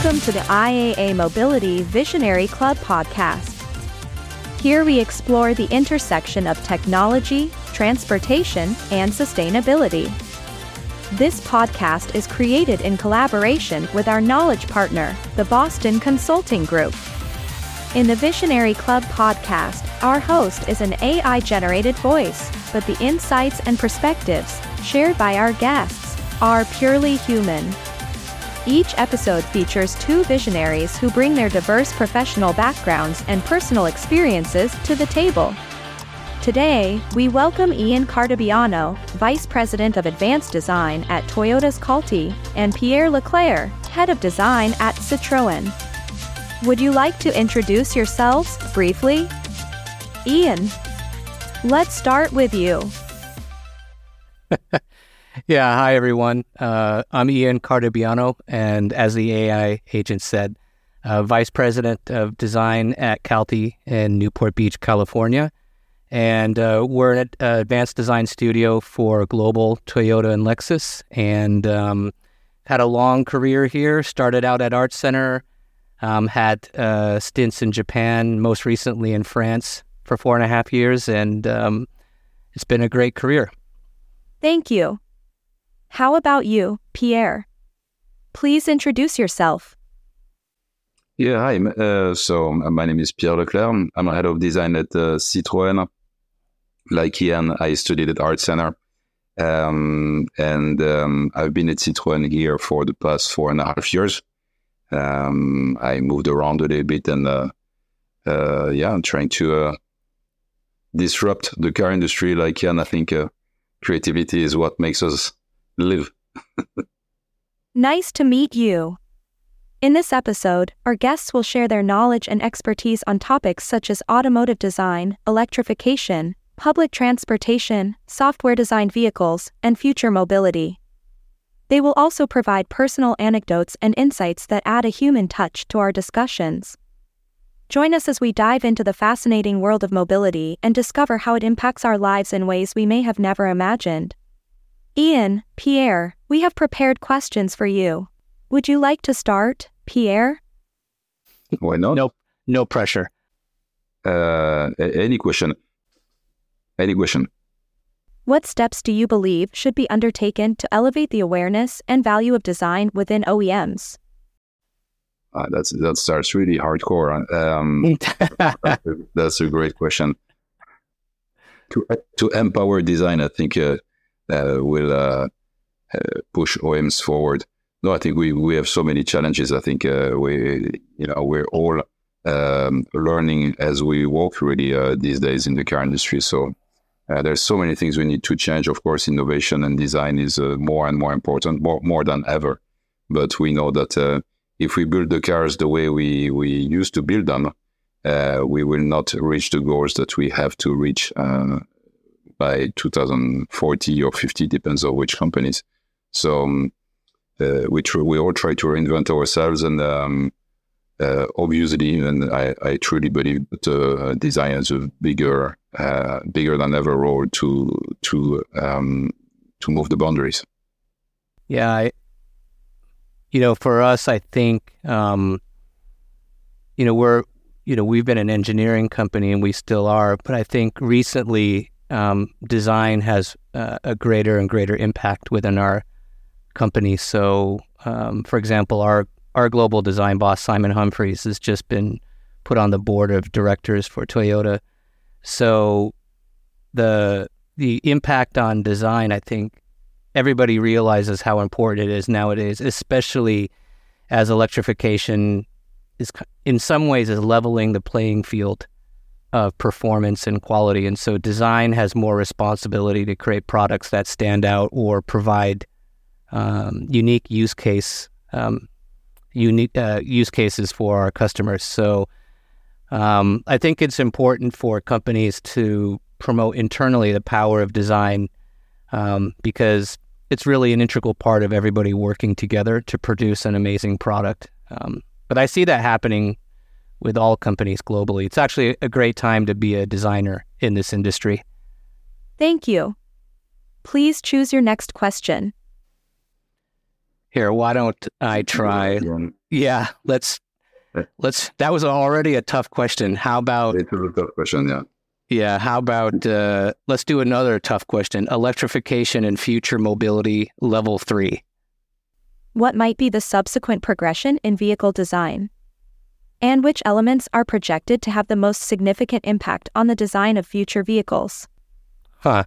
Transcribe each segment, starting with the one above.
Welcome to the IAA Mobility Visionary Club podcast. Here we explore the intersection of technology, transportation, and sustainability. This podcast is created in collaboration with our knowledge partner, the Boston Consulting Group. In the Visionary Club podcast, our host is an AI-generated voice, but the insights and perspectives shared by our guests are purely human. Each episode features two visionaries who bring their diverse professional backgrounds and personal experiences to the table. Today, we welcome Ian Cartabiano, Vice President of Advanced Design at Toyota's Calty, and Pierre Leclerc, Head of Design at Citroën. Would you like to introduce yourselves briefly? Ian, let's start with you. Yeah, hi everyone. I'm Ian Cartabiano, and as the AI agent said, Vice President of Design at Calty in Newport Beach, California. And we're an advanced design studio for global Toyota and Lexus, and had a long career here. Started out at Art Center, had stints in Japan, most recently in France for 4.5 years, and it's been a great career. Thank you. How about you, Pierre? Please introduce yourself. Yeah, hi. So my name is Pierre Leclerc. I'm a head of design at Citroën. Like Ian, I studied at Art Center. And I've been at Citroën here for the past 4.5 years. I moved around a little bit and I'm trying to disrupt the car industry. Like Ian, I think creativity is what makes us live. Nice to meet you. In this episode, our guests will share their knowledge and expertise on topics such as automotive design, electrification, public transportation, software-designed vehicles, and future mobility. They will also provide personal anecdotes and insights that add a human touch to our discussions. Join us as we dive into the fascinating world of mobility and discover how it impacts our lives in ways we may have never imagined. Ian, Pierre, we have prepared questions for you. Would you like to start, Pierre? Why not? No pressure. Any question? Any question? What steps do you believe should be undertaken to elevate the awareness and value of design within OEMs? That starts really hardcore. That's a great question. To empower design, I think will push OEMs forward. No, I think we have so many challenges. I think we're all learning as we walk really these days in the car industry. So there's so many things we need to change. Of course, innovation and design is more and more important, more than ever. But we know that if we build the cars the way we used to build them, we will not reach the goals that we have to reach by 2040 or 50, depends on which companies. So we all try to reinvent ourselves, and obviously, and I truly believe that design has a bigger than ever role to move the boundaries. Yeah, for us, I think we've been an engineering company, and we still are. But I think recently, design has a greater and greater impact within our company. So, for example, our global design boss, Simon Humphries, has just been put on the board of directors for Toyota. So the impact on design, I think everybody realizes how important it is nowadays, especially as electrification is in some ways is leveling the playing field of performance and quality. And so design has more responsibility to create products that stand out or provide unique use cases for our customers. So I think it's important for companies to promote internally the power of design because it's really an integral part of everybody working together to produce an amazing product. But I see that happening with all companies globally. It's actually a great time to be a designer in this industry. Thank you. Please choose your next question. Here, why don't I try? Yeah, let's. That was already a tough question. How about? It's a tough question, yeah. Yeah, how about let's do another tough question. Electrification and future mobility level 3. What might be the subsequent progression in vehicle design? And which elements are projected to have the most significant impact on the design of future vehicles? Well,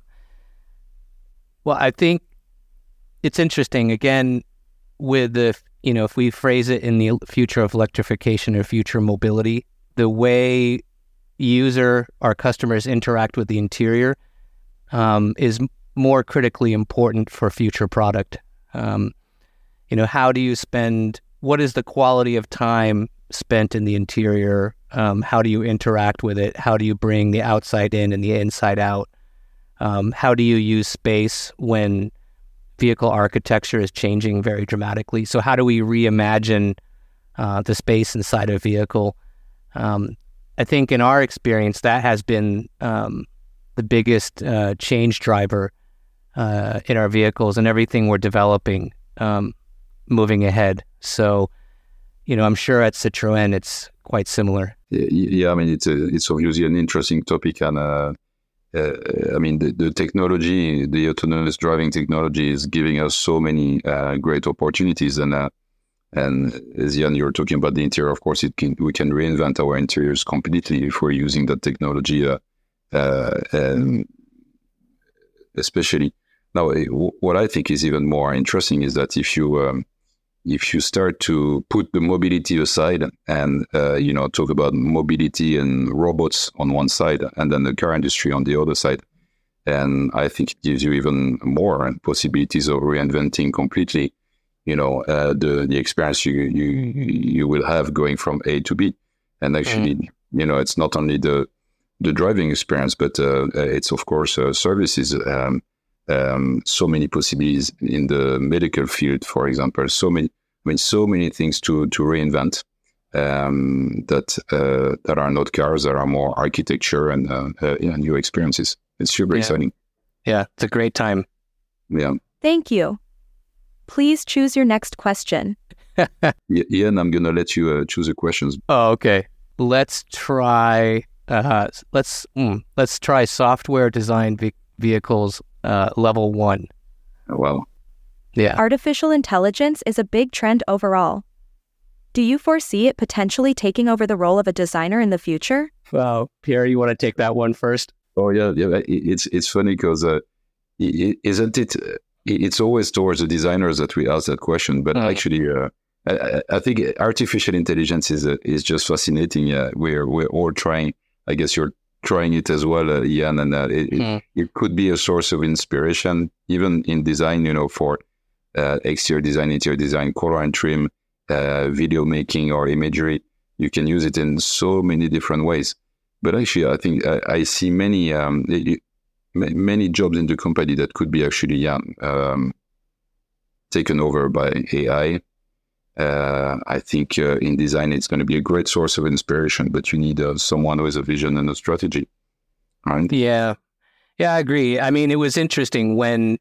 I think it's interesting. Again, with the, if we phrase it in the future of electrification or future mobility, the way our customers interact with the interior is more critically important for future product. How do you what is the quality of time spent in the interior? How do you interact with it? How do you bring the outside in and the inside out? How do you use space when vehicle architecture is changing very dramatically? So how do we reimagine the space inside a vehicle? I think in our experience, that has been the biggest change driver in our vehicles and everything we're developing moving ahead. So, I'm sure at Citroën it's quite similar. Yeah, I mean, it's obviously an interesting topic, and I mean, the technology, the autonomous driving technology, is giving us so many great opportunities, and as Jan, you're talking about the interior. Of course, we can reinvent our interiors completely if we're using that technology, and especially now. What I think is even more interesting is that if you start to put the mobility aside and talk about mobility and robots on one side and then the car industry on the other side, and I think it gives you even more possibilities of reinventing completely the experience you will have going from A to B. And actually, it's not only the driving experience, but it's of course services. So many possibilities in the medical field, for example. So many things to reinvent that are not cars, that are more architecture and new experiences. It's super exciting. Yeah, it's a great time. Yeah. Thank you. Please choose your next question. Ian, I'm gonna let you choose the questions. Oh, okay. Let's try. Let's try software design vehicles level 1. Wow. Yeah. Artificial intelligence is a big trend overall. Do you foresee it potentially taking over the role of a designer in the future? Wow, Pierre, you want to take that one first? Oh yeah. It's funny because isn't it? It's always towards the designers that we ask that question, but actually, I think artificial intelligence is just fascinating. We're all trying. I guess you're trying it as well, Ian, and it could be a source of inspiration, even in design. For exterior design, interior design, color and trim, video making, or imagery. You can use it in so many different ways. But actually, I think I see many jobs in the company that could be actually taken over by AI. I think in design, it's going to be a great source of inspiration, but you need someone who has a vision and a strategy. Right? Yeah, I agree. I mean, it was interesting when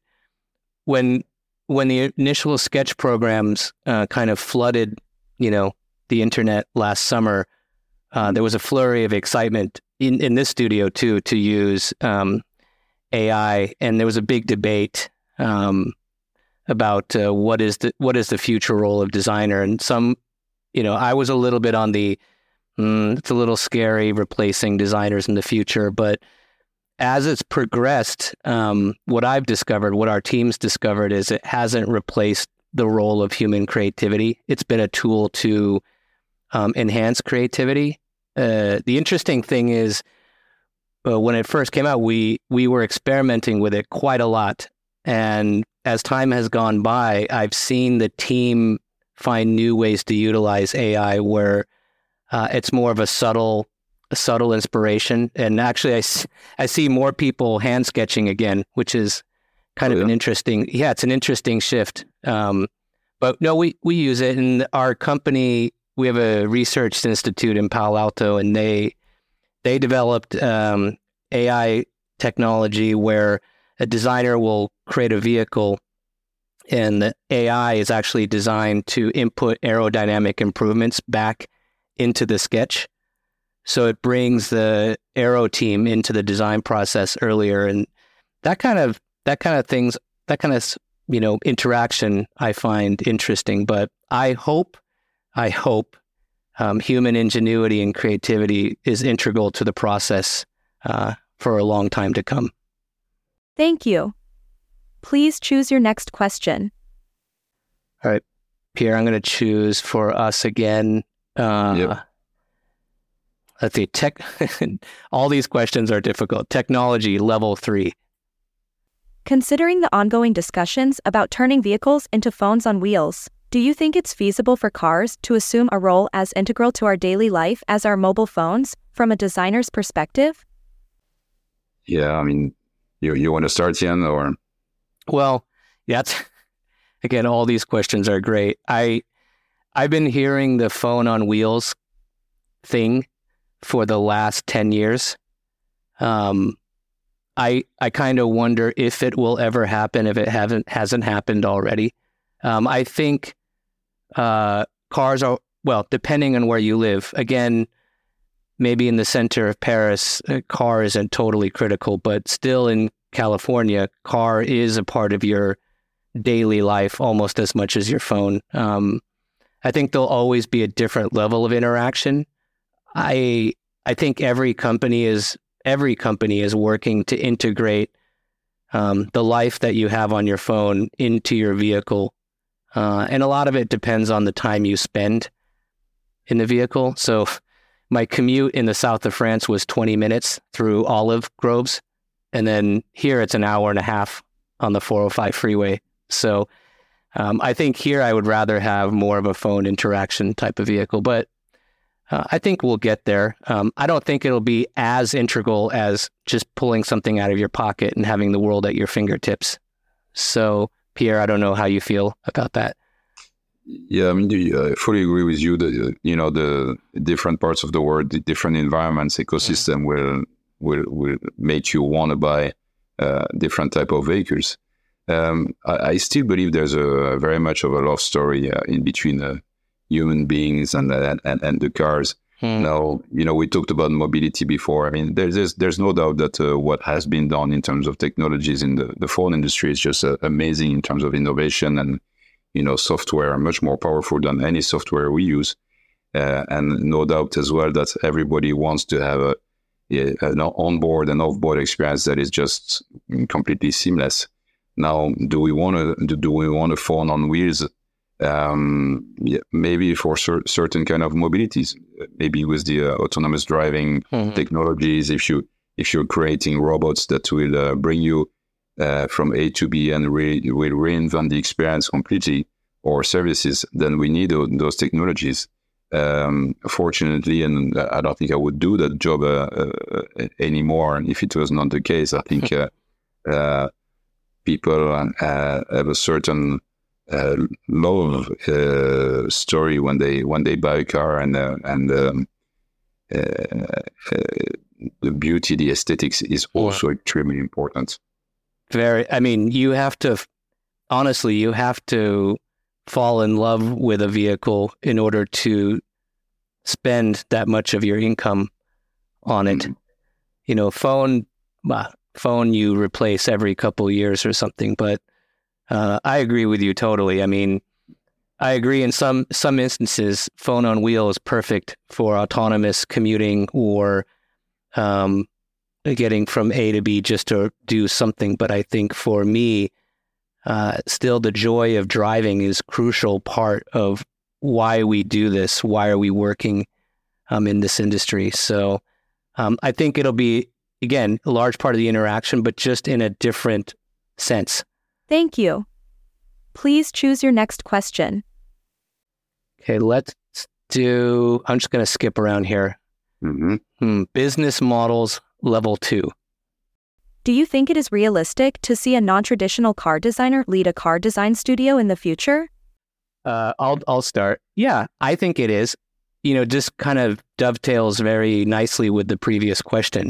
the initial sketch programs kind of flooded, the internet last summer. There was a flurry of excitement in this studio too to use AI, and there was a big debate about what is the future role of designer. And some, I was a little bit on the it's a little scary replacing designers in the future. But as it's progressed, what I've discovered, what our team's discovered, is it hasn't replaced the role of human creativity. It's been a tool to enhance creativity. The interesting thing is, when it first came out, we were experimenting with it quite a lot. And as time has gone by, I've seen the team find new ways to utilize AI where it's more of a subtle inspiration. And actually, I see more people hand sketching again, which is kind of an interesting, it's an interesting shift. But no, we use it in our company. We have a research institute in Palo Alto, and they developed AI technology where a designer will create a vehicle And the AI is actually designed to input aerodynamic improvements back into the sketch. So it brings the aero team into the design process earlier. And that kind of interaction I find interesting. But I hope human ingenuity and creativity is integral to the process for a long time to come. Thank you. Please choose your next question. All right, Pierre, I'm going to choose for us again. Let's see, all these questions are difficult. Technology, level 3. Considering the ongoing discussions about turning vehicles into phones on wheels, do you think it's feasible for cars to assume a role as integral to our daily life as our mobile phones, from a designer's perspective? Yeah, I mean, you want to start, Jan, or? Well, again, all these questions are great. I've been hearing the phone on wheels thing for the last 10 years. I kind of wonder if it will ever happen, if it hasn't happened already. I think cars are, well, depending on where you live. Again, maybe in the center of Paris, a car isn't totally critical, but still in California, car is a part of your daily life almost as much as your phone. I think there'll always be a different level of interaction. I think every company is working to integrate the life that you have on your phone into your vehicle. And a lot of it depends on the time you spend in the vehicle. So my commute in the south of France was 20 minutes through olive groves. And then here it's an hour and a half on the 405 freeway. So I think here I would rather have more of a phone interaction type of vehicle. But I think we'll get there. I don't think it'll be as integral as just pulling something out of your pocket and having the world at your fingertips. So, Pierre, I don't know how you feel about that. Yeah, I mean, I fully agree with you that, the different parts of the world, the different environments, ecosystem will make you want to buy different type of vehicles. I still believe there's a very much of a love story in between human beings and the cars. Now, we talked about mobility before. I mean, there's no doubt that what has been done in terms of technologies in the phone industry is just amazing in terms of innovation and, software, much more powerful than any software we use. And no doubt as well that everybody wants to have an onboard and offboard experience that is just completely seamless. Now, do we want a phone on wheels? Maybe for certain kind of mobilities, maybe with the autonomous driving technologies. If you're creating robots that will bring you from A to B and will reinvent the experience completely, or services, then we need those technologies. Fortunately, and I don't think I would do that job anymore if it was not the case. I think people have a certain love story when they buy a car, and the beauty, the aesthetics is also extremely important. I mean, you have to fall in love with a vehicle in order to spend that much of your income on it. Phone you replace every couple of years or something, but I agree with you totally. I mean, I agree in some instances, phone on wheel is perfect for autonomous commuting or getting from A to B just to do something. But I think for me, still the joy of driving is a crucial part of why we do this. Why are we working in this industry? So I think it'll be, again, a large part of the interaction, but just in a different sense. Thank you. Please choose your next question. Okay, I'm just going to skip around here. Business models, level 2. Do you think it is realistic to see a non-traditional car designer lead a car design studio in the future? I'll start. Yeah, I think it is. Just kind of dovetails very nicely with the previous question.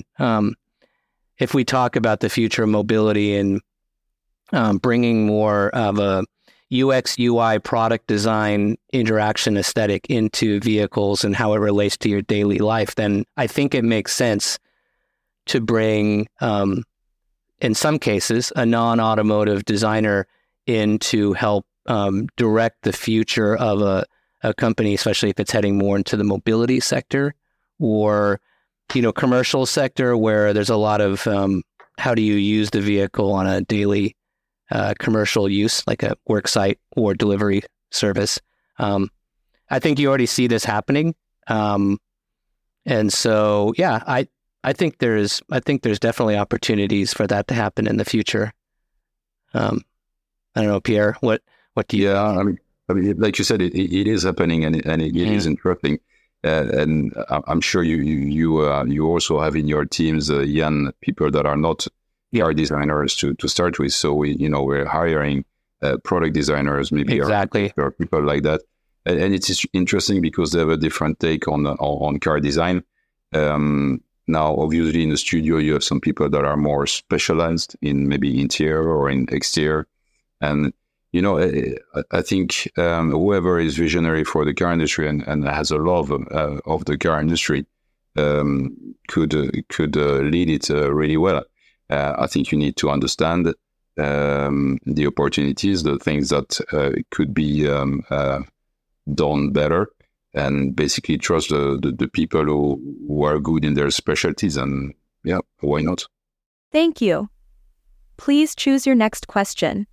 If we talk about the future of mobility and bringing more of a UX, UI, product design, interaction aesthetic into vehicles and how it relates to your daily life, then I think it makes sense to bring, in some cases, a non-automotive designer in to help direct the future of a company, especially if it's heading more into the mobility sector or, commercial sector where there's a lot of how do you use the vehicle on a daily commercial use, like a work site or delivery service. I think you already see this happening. And so, yeah, I think there's definitely opportunities for that to happen in the future. I don't know, Pierre, what do you think? I mean, like you said, it is happening, and it is interesting. And I'm sure you also have in your teams young people that are not car designers to start with. So we're hiring product designers, maybe exactly, or people like that. And it's interesting because they have a different take on car design. Now, obviously, in the studio, you have some people that are more specialized in maybe interior or in exterior. And, I think whoever is visionary for the car industry and has a love of the car industry could lead it really well. I think you need to understand the opportunities, the things that could be done better, and basically trust the people who are good in their specialties. And yeah, why not? Thank you. Please choose your next question.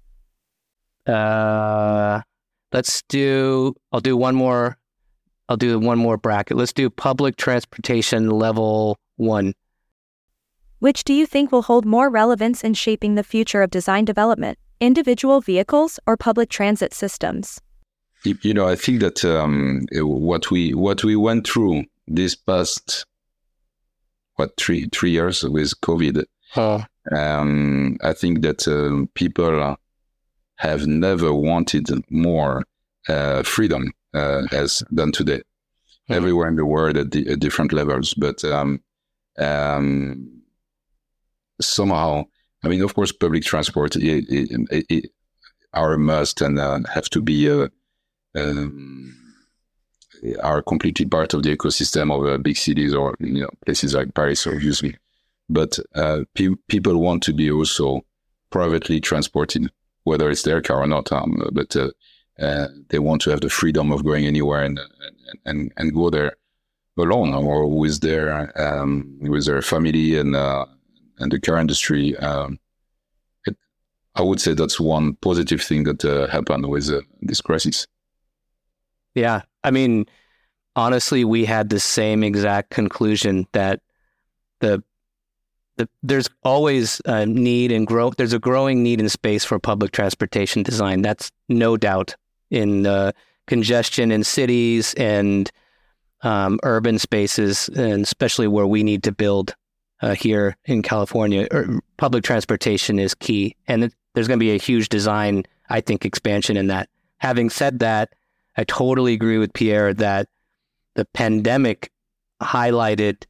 I'll do one more bracket. Let's do public transportation level 1. Which do you think will hold more relevance in shaping the future of design development, individual vehicles or public transit systems? I think that what we went through this past 3 years with COVID, I think that people have never wanted more freedom than today, everywhere in the world at different levels. But somehow, I mean, of course, public transport are a must and have to be are completely part of the ecosystem of big cities or places like Paris, obviously. But people want to be also privately transported, whether it's their car or not. But they want to have the freedom of going anywhere and go there alone or with their family and the car industry. I would say that's one positive thing that happened with this crisis. Yeah, I mean, honestly, we had the same exact conclusion that there's always a need and growth. There's a growing need in space for public transportation design. That's no doubt in congestion in cities and urban spaces, and especially where we need to build here in California. Public transportation is key, and there's going to be a huge design, I think, expansion in that. Having said that, I totally agree with Pierre that the pandemic highlighted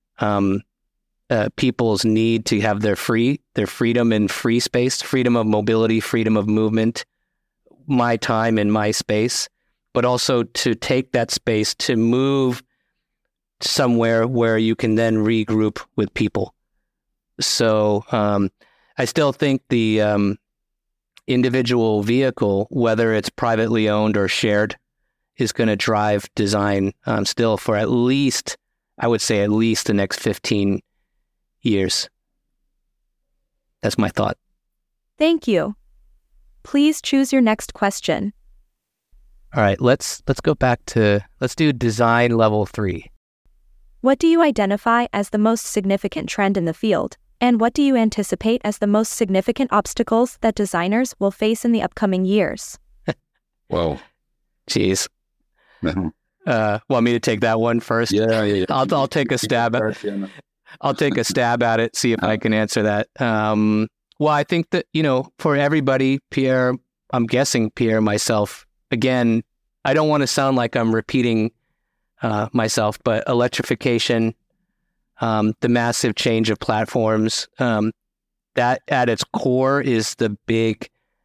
people's need to have their freedom in free space, freedom of mobility, freedom of movement, my time and my space, but also to take that space to move somewhere where you can then regroup with people. So I still think the individual vehicle, whether it's privately owned or shared, is going to drive design still for at least the next 15 years. That's my thought. Thank you. Please choose your next question. All right, let's do design level 3. What do you identify as the most significant trend in the field? And what do you anticipate as the most significant obstacles that designers will face in the upcoming years? Wow. Jeez. Want me to take that one first? Yeah. I'll take a stab at it. I'll take a stab at it, see if I can answer that. Well, I think that, for everybody, Pierre, I'm guessing Pierre, myself, again, I don't want to sound like I'm repeating myself, but electrification, the massive change of platforms, that at its core is the big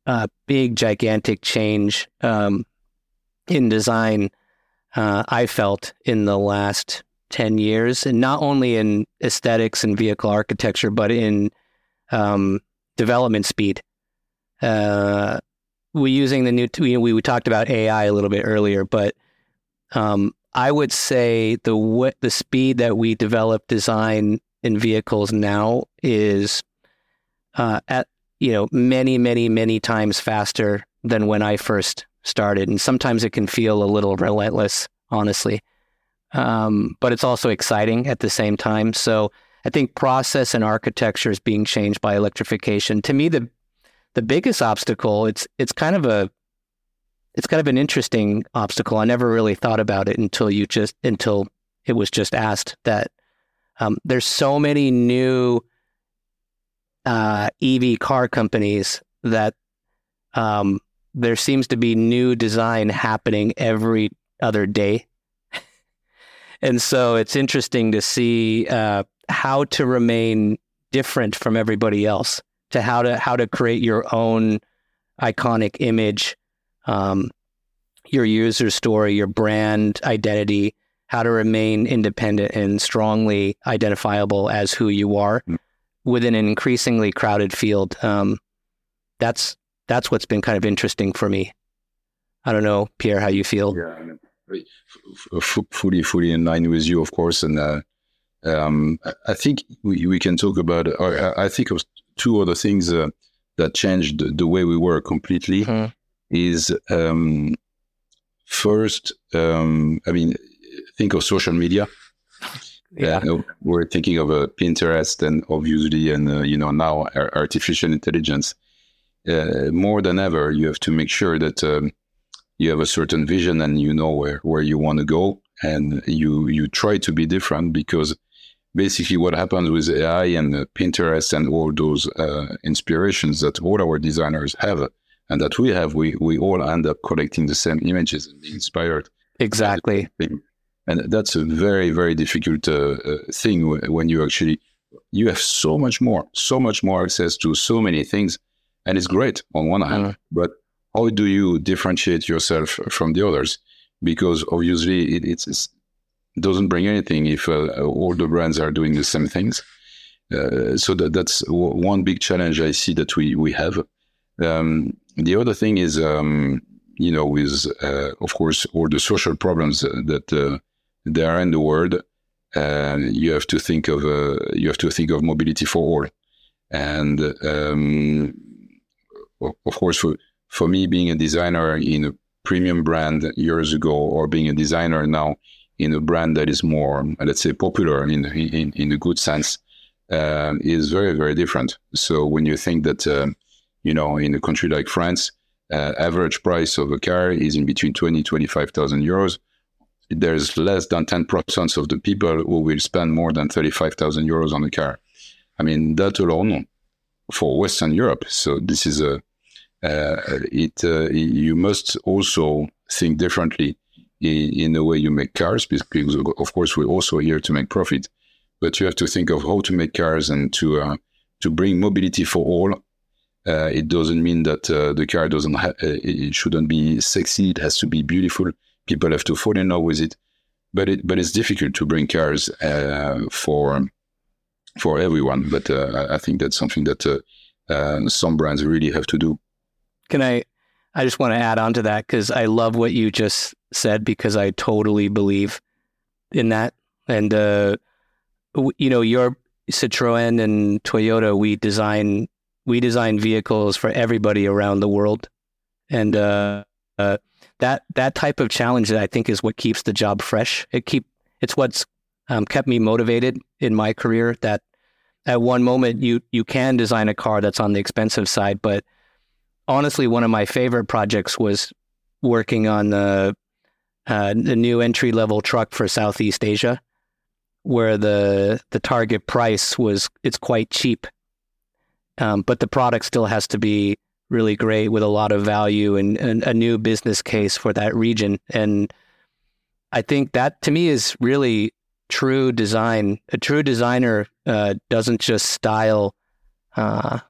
big, gigantic change in design I felt in the last 10 years, and not only in aesthetics and vehicle architecture, but in development speed. We using the new, we talked about AI a little bit earlier, but I would say the speed that we develop design in vehicles now is at many, many, many times faster than when I first started, and sometimes it can feel a little relentless, honestly. But it's also exciting at the same time. So I think process and architecture is being changed by electrification. To me, the biggest obstacle, it's kind of an interesting obstacle. I never really thought about it until it was just asked, that there's so many new EV car companies that there seems to be new design happening every other day. And so it's interesting to see how to remain different from everybody else, to how to create your own iconic image, your user story, your brand identity, how to remain independent and strongly identifiable as who you are within an increasingly crowded field. That's what's been kind of interesting for me. I don't know, Pierre, how you feel. Yeah, fully in line with you, of course. And I think we can talk about, I think of two other things that changed the way we work completely. Mm-hmm. Is first, think of social media. Yeah. We're thinking of Pinterest and obviously, and now artificial intelligence. More than ever, you have to make sure that you have a certain vision and you know where you want to go, and you try to be different, because basically what happens with AI and Pinterest and all those inspirations that all our designers have and that we have, we all end up collecting the same images and being inspired. Exactly. And that's a very, very difficult thing when you have so much more access to so many things. And it's great on one hand, but how do you differentiate yourself from the others? Because obviously it doesn't bring anything if all the brands are doing the same things. So that's one big challenge I see that we have. The other thing is, with of course all the social problems that there are in the world, you have to think of mobility for all, and of course for me, being a designer in a premium brand years ago, or being a designer now in a brand that is more, let's say, popular in a good sense, is very, very different. So when you think that, in a country like France, average price of a car is in between 25,000 euros, there's less than 10% of the people who will spend more than 35,000 euros on a car. I mean, that alone for Western Europe. So this is you must also think differently in the way you make cars, because of course we're also here to make profit, but you have to think of how to make cars and to bring mobility for all. It doesn't mean that the car it shouldn't be sexy. It has to be beautiful. People have to fall in love with it, but it's difficult to bring cars for everyone. But I think that's something that some brands really have to do. I just want to add on to that, because I love what you just said, because I totally believe in that. And, your Citroën and Toyota, we design vehicles for everybody around the world. And that type of challenge, I think, is what keeps the job fresh. It's what's kept me motivated in my career, that at one moment you can design a car that's on the expensive side, but honestly, one of my favorite projects was working on the new entry-level truck for Southeast Asia, where the target price it's quite cheap, but the product still has to be really great with a lot of value and a new business case for that region. And I think that, to me, is really true design. A true designer doesn't just style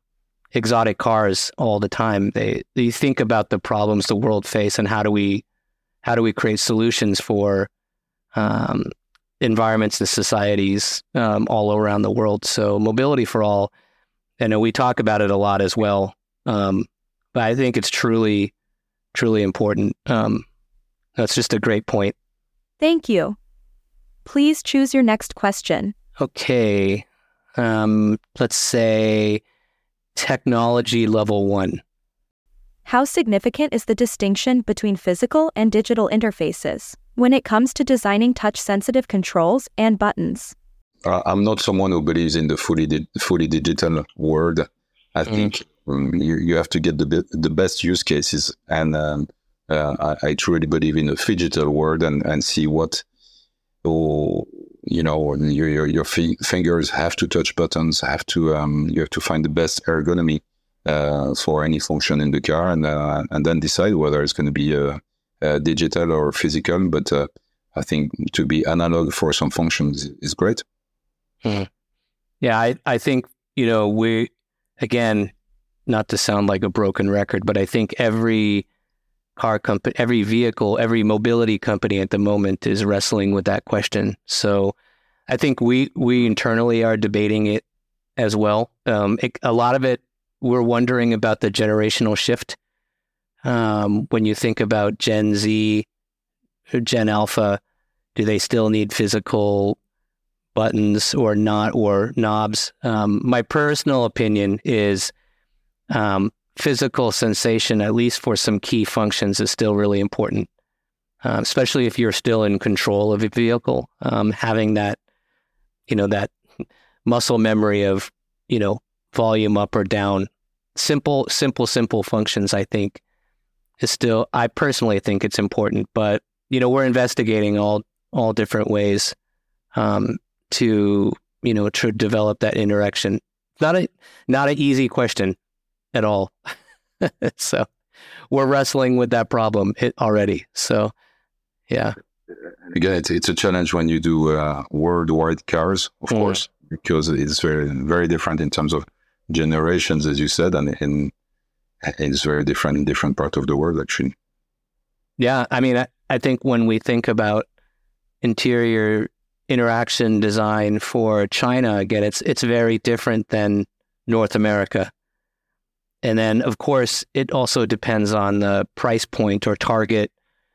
exotic cars all the time. They think about the problems the world face and how do we create solutions for environments and societies all around the world. So mobility for all, I know we talk about it a lot as well, but I think it's truly, truly important. That's just a great point. Thank you. Please choose your next question. Okay. Let's say technology level 1. How significant is the distinction between physical and digital interfaces when it comes to designing touch-sensitive controls and buttons? I'm not someone who believes in the fully digital world. I think you have to get the best use cases, and I truly believe in the phygital world and see what your fingers have to touch buttons, you have to find the best ergonomy for any function in the car, and then decide whether it's going to be digital or physical. But I think to be analog for some functions is great. Yeah, I think, we, again, not to sound like a broken record, but I think every car company, every vehicle, every mobility company at the moment is wrestling with that question. So I think we internally are debating it as well. A lot of it, we're wondering about the generational shift. When you think about Gen Z, or Gen Alpha, do they still need physical buttons or not, or knobs? My personal opinion is physical sensation, at least for some key functions, is still really important, especially if you're still in control of a vehicle. Having that, that muscle memory of, volume up or down, simple functions, I think is still, I personally think it's important. But, we're investigating all different ways to develop that interaction. Not an easy question at all. So we're wrestling with that problem already. So, yeah. Again, it's a challenge when you do worldwide cars, of course, because it's very, very different in terms of generations, as you said, and it's very different in different parts of the world, actually. Yeah, I mean, I think when we think about interior interaction design for China, again, it's very different than North America. And then, of course, it also depends on the price point or target,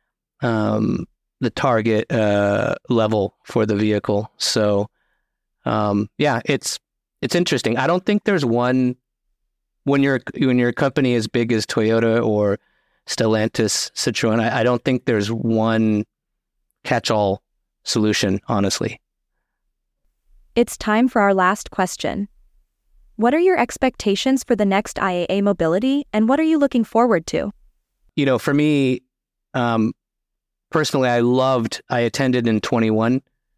the target level for the vehicle. So, yeah, it's interesting. I don't think there's one, when your company as big as Toyota or Stellantis, Citroën, I don't think there's one catch-all solution, honestly. It's time for our last question. What are your expectations for the next IAA Mobility, and what are you looking forward to? For me, personally, I attended in 21,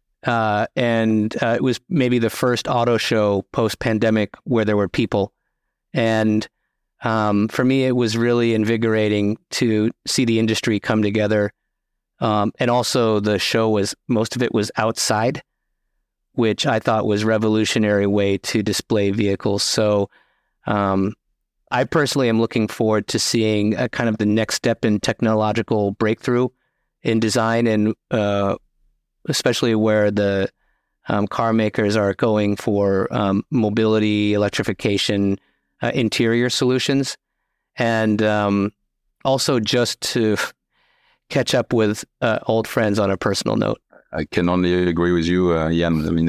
and it was maybe the first auto show post-pandemic where there were people. And for me, it was really invigorating to see the industry come together. And also the show most of it was outside, which I thought was a revolutionary way to display vehicles. So I personally am looking forward to seeing kind of the next step in technological breakthrough in design, and especially where the car makers are going for mobility, electrification, interior solutions, and also just to catch up with old friends on a personal note. I can only agree with you, Yann. I mean,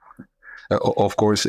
of course,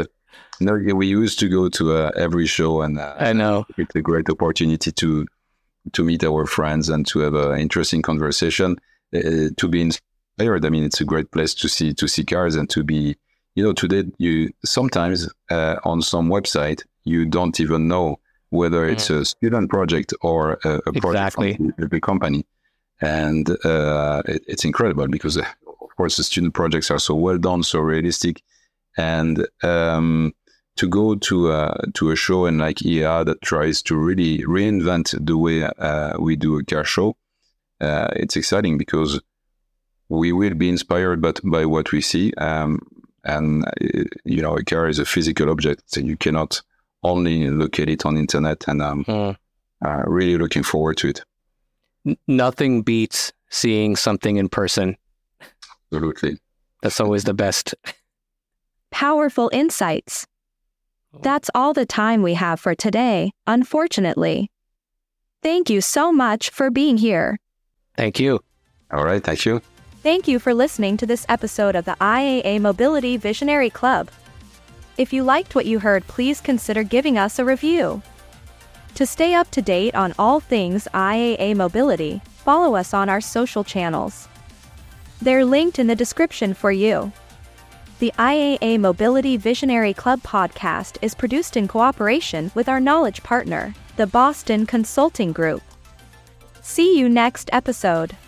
we used to go to every show, and I know it's a great opportunity to meet our friends and to have an interesting conversation, to be inspired. I mean, it's a great place to see cars and to be, today you sometimes on some website you don't even know whether it's a student project or a project from the company. And it's incredible because, of course, the student projects are so well done, so realistic. And to go to a show and like IAA that tries to really reinvent the way we do a car show, it's exciting because we will be inspired by what we see. And a car is a physical object, so you cannot only look at it on internet, and really looking forward to it. Nothing beats seeing something in person. Absolutely. That's always the best. Powerful insights. That's all the time we have for today, unfortunately. Thank you so much for being here. Thank you. All right, thank you. Thank you for listening to this episode of the IAA Mobility Visionary Club. If you liked what you heard, please consider giving us a review. To stay up to date on all things IAA Mobility, follow us on our social channels. They're linked in the description for you. The IAA Mobility Visionary Club podcast is produced in cooperation with our knowledge partner, the Boston Consulting Group. See you next episode.